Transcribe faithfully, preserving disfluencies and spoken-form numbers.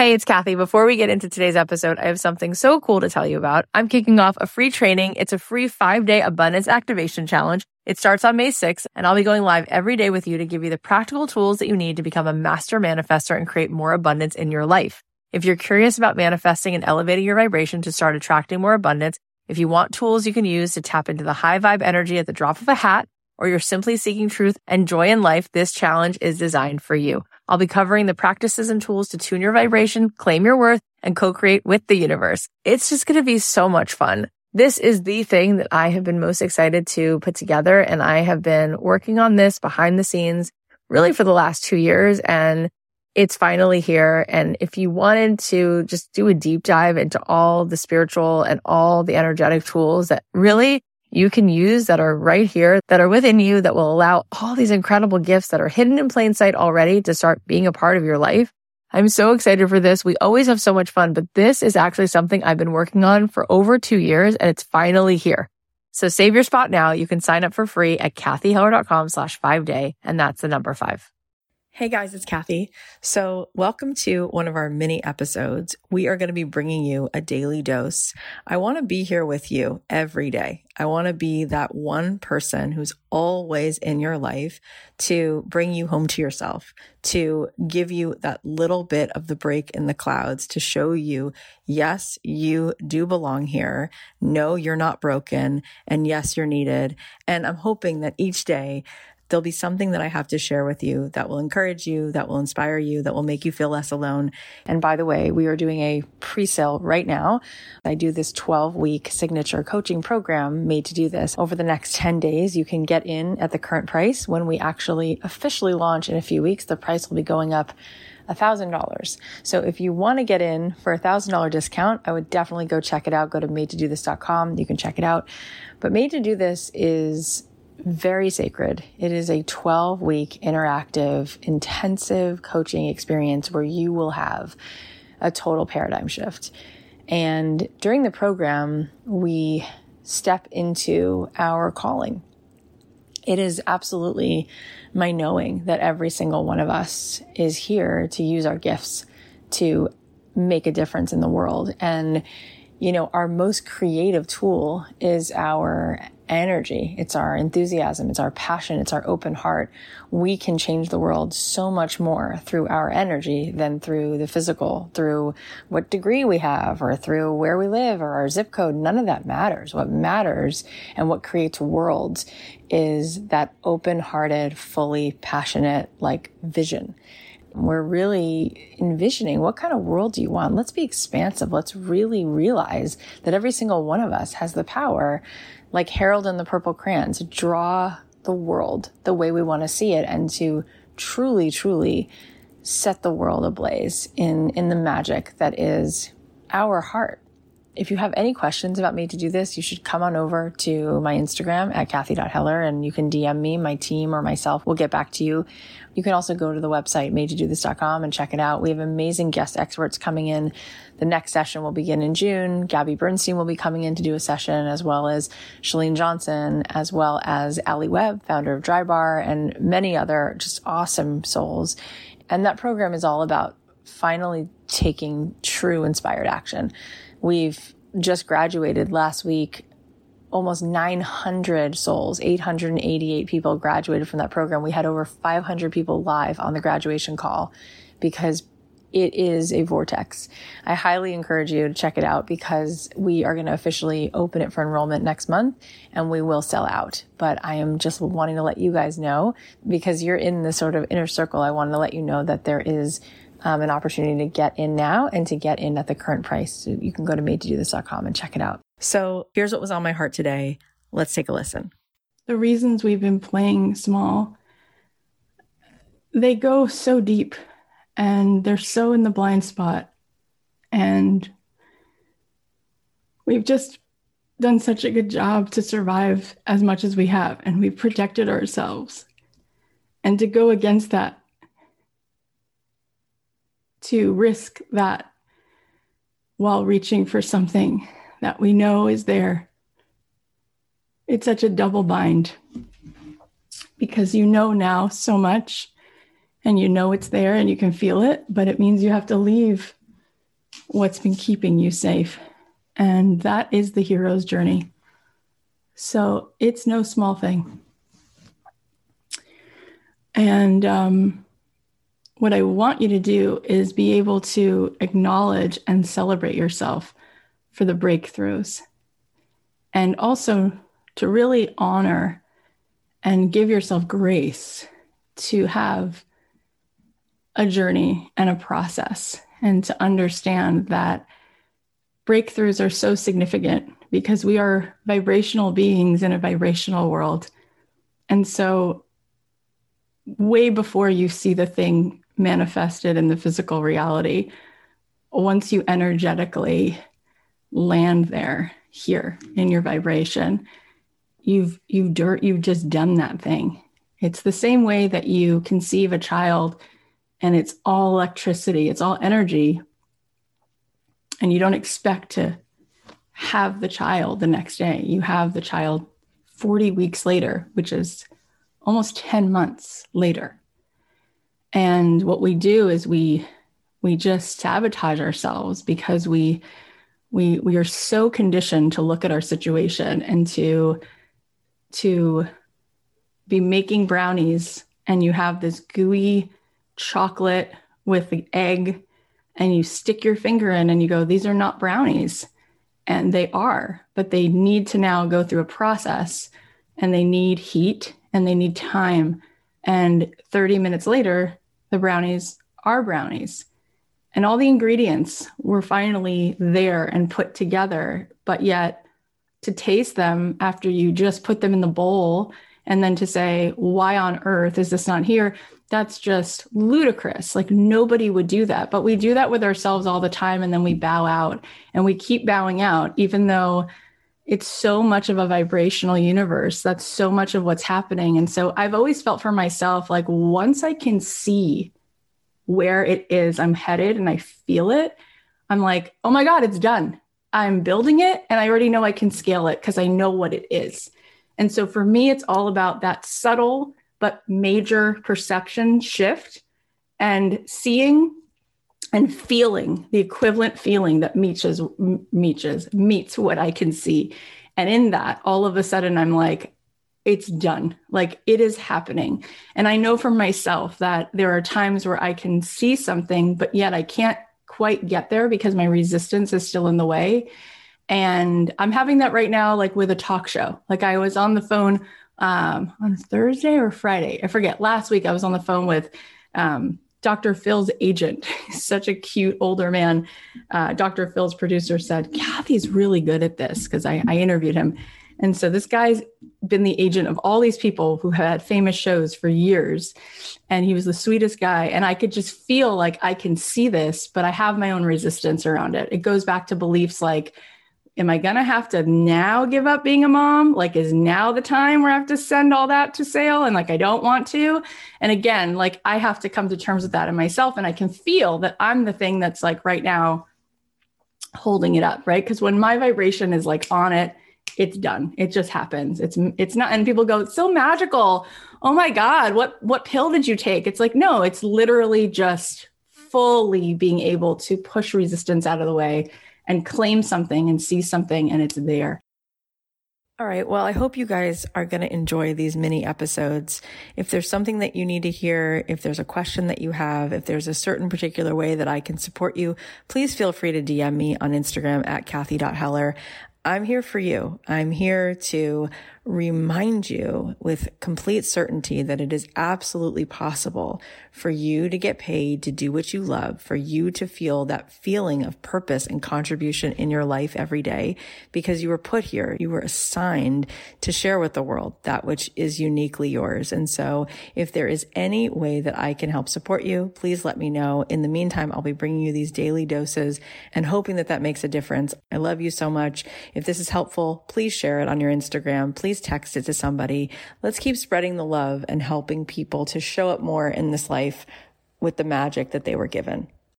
Hey, it's Kathy. Before we get into today's episode, I have something so cool to tell you about. I'm kicking off a free training. It's a free five-day abundance activation challenge. It starts on May sixth, and I'll be going live every day with you to give you the practical tools that you need to become a master manifestor and create more abundance in your life. If you're curious about manifesting and elevating your vibration to start attracting more abundance, if you want tools you can use to tap into the high vibe energy at the drop of a hat, or you're simply seeking truth and joy in life, this challenge is designed for you. I'll be covering the practices and tools to tune your vibration, claim your worth, and co-create with the universe. It's just going to be so much fun. This is the thing that I have been most excited to put together, and I have been working on this behind the scenes really for the last two years, and it's finally here. And if you wanted to just do a deep dive into all the spiritual and all the energetic tools that really you can use that are right here, that are within you, that will allow all these incredible gifts that are hidden in plain sight already to start being a part of your life. I'm so excited for this. We always have so much fun, but this is actually something I've been working on for over two years and it's finally here. So save your spot now. You can sign up for free at kathyheller.com slash five day. And that's the number five. Hey guys, it's Kathy. So welcome to one of our mini episodes. We are going to be bringing you a daily dose. I want to be here with you every day. I want to be that one person who's always in your life to bring you home to yourself, to give you that little bit of the break in the clouds, to show you, yes, you do belong here. No, you're not broken. And yes, you're needed. And I'm hoping that each day there'll be something that I have to share with you that will encourage you, that will inspire you, that will make you feel less alone. And by the way, we are doing a pre-sale right now. I do this twelve week signature coaching program made to do this. Over the next ten days, you can get in at the current price. When we actually officially launch in a few weeks, the price will be going up one thousand dollars. So if you want to get in for a one thousand dollars discount, I would definitely go check it out. Go to made to do this dot com. You can check it out. But Made to Do This is very sacred. It is a twelve week interactive, intensive coaching experience where you will have a total paradigm shift. And during the program, we step into our calling. It is absolutely my knowing that every single one of us is here to use our gifts to make a difference in the world. And, you know, our most creative tool is our energy. It's our enthusiasm. It's our passion. It's our open heart. We can change the world so much more through our energy than through the physical, through what degree we have or through where we live or our zip code. None of that matters. What matters and what creates worlds is that open-hearted, fully passionate, like vision. We're really envisioning what kind of world do you want? Let's be expansive. Let's really realize that every single one of us has the power, like Harold and the Purple Crayon, to draw the world the way we want to see it and to truly, truly set the world ablaze in, in the magic that is our heart. If you have any questions about Made to Do This, you should come on over to my Instagram at kathy dot heller and you can D M me. My team or myself will get back to you. You can also go to the website made to do this dot com and check it out. We have amazing guest experts coming in. The next session will begin in June. Gabby Bernstein will be coming in to do a session, as well as Shalene Johnson, as well as Allie Webb, founder of Dry Bar, and many other just awesome souls. And that program is all about finally taking true inspired action. We've just graduated last week. Almost nine hundred souls, eight hundred eighty-eight people graduated from that program. We had over five hundred people live on the graduation call because it is a vortex. I highly encourage you to check it out because we are going to officially open it for enrollment next month and we will sell out. But I am just wanting to let you guys know, because you're in this sort of inner circle, I wanted to let you know that there is Um, an opportunity to get in now and to get in at the current price. So you can go to made to do this dot com and check it out. So here's what was on my heart today. Let's take a listen. The reasons we've been playing small, they go so deep and they're so in the blind spot. And we've just done such a good job to survive as much as we have. And we've protected ourselves. And to go against that, to risk that while reaching for something that we know is there. It's such a double bind because you know now so much and you know it's there and you can feel it, but it means you have to leave what's been keeping you safe. And that is the hero's journey. So it's no small thing. And um, what I want you to do is be able to acknowledge and celebrate yourself for the breakthroughs. And also to really honor and give yourself grace to have a journey and a process, and to understand that breakthroughs are so significant because we are vibrational beings in a vibrational world. And so way before you see the thing manifested in the physical reality, once you energetically land there, here in your vibration, you've you've dirt you've just done that thing. It's the same way that you conceive a child and it's all electricity, it's all energy, and you don't expect to have the child the next day. You have the child forty weeks later, which is almost ten months later. And what we do is we we just sabotage ourselves because we we we are so conditioned to look at our situation and to to be making brownies, and you have this gooey chocolate with the egg, and you stick your finger in and you go, these are not brownies. And they are, but they need to now go through a process, and they need heat and they need time. And thirty minutes later, the brownies are brownies. And all the ingredients were finally there and put together, but yet to taste them after you just put them in the bowl and then to say, why on earth is this not here? That's just ludicrous. Like nobody would do that, but we do that with ourselves all the time. And then we bow out and we keep bowing out, even though it's so much of a vibrational universe. That's so much of what's happening. And so I've always felt for myself, like once I can see where it is I'm headed and I feel it, I'm like, oh my God, it's done. I'm building it. And I already know I can scale it because I know what it is. And so for me, it's all about that subtle but major perception shift and seeing and feeling the equivalent feeling that meets, meets, meets what I can see. And in that, all of a sudden, I'm like, it's done. Like it is happening. And I know for myself that there are times where I can see something, but yet I can't quite get there because my resistance is still in the way. And I'm having that right now, like with a talk show. Like I was on the phone um, on Thursday or Friday, I forget. Last week I was on the phone with um, Doctor Phil's agent. He's such a cute older man. Uh, Doctor Phil's producer said, Kathy's really good at this, because I, I interviewed him. And so this guy's been the agent of all these people who had famous shows for years. And he was the sweetest guy. And I could just feel like I can see this, but I have my own resistance around it. It goes back to beliefs like, am I going to have to now give up being a mom? Like, is now the time where I have to send all that to sale? And like, I don't want to. And again, like I have to come to terms with that in myself. And I can feel that I'm the thing that's like right now holding it up, right? Because when my vibration is like on it, it's done. It just happens. It's, it's not, and people go, it's so magical. Oh my God, what, what pill did you take? It's like, no, it's literally just fully being able to push resistance out of the way and claim something and see something, and it's there. All right. Well, I hope you guys are going to enjoy these mini episodes. If there's something that you need to hear, if there's a question that you have, if there's a certain particular way that I can support you, please feel free to D M me on Instagram at Kathy dot Heller. I'm here for you. I'm here to remind you with complete certainty that it is absolutely possible for you to get paid to do what you love, for you to feel that feeling of purpose and contribution in your life every day, because you were put here. You were assigned to share with the world that which is uniquely yours. And so if there is any way that I can help support you, please let me know. In the meantime, I'll be bringing you these daily doses and hoping that that makes a difference. I love you so much. If this is helpful, please share it on your Instagram. Please text it to somebody. Let's keep spreading the love and helping people to show up more in this life with the magic that they were given.